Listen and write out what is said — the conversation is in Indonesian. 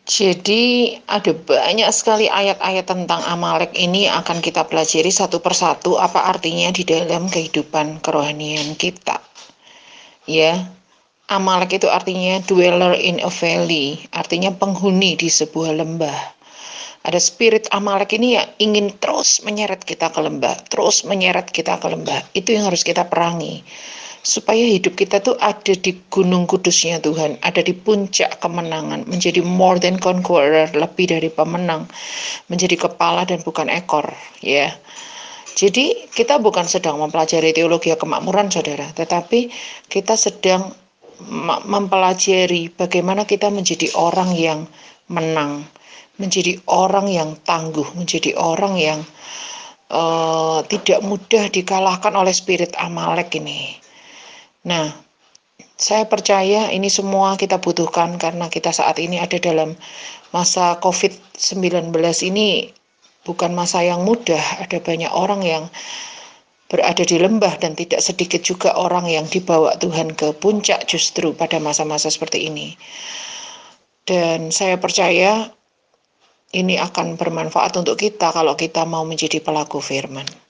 Jadi ada banyak sekali ayat-ayat tentang Amalek ini akan kita pelajari satu persatu apa artinya di dalam kehidupan kerohanian kita. Ya, Amalek itu artinya dweller in a valley, artinya penghuni di sebuah lembah. Ada spirit Amalek ini yang ingin terus menyeret kita ke lembah, terus menyeret kita ke lembah. Itu yang harus kita perangi. Supaya hidup kita tuh ada di gunung kudusnya Tuhan, ada di puncak kemenangan, menjadi more than conqueror, lebih dari pemenang, menjadi kepala dan bukan ekor, ya. Jadi kita bukan sedang mempelajari teologi kemakmuran, saudara, tetapi kita sedang mempelajari bagaimana kita menjadi orang yang menang, menjadi orang yang tangguh, menjadi orang yang tidak mudah dikalahkan oleh spirit Amalek ini. Nah, saya percaya ini semua kita butuhkan karena kita saat ini ada dalam masa COVID-19 ini bukan masa yang mudah. Ada banyak orang yang berada di lembah dan tidak sedikit juga orang yang dibawa Tuhan ke puncak justru pada masa-masa seperti ini. Dan saya percaya ini akan bermanfaat untuk kita kalau kita mau menjadi pelaku firman.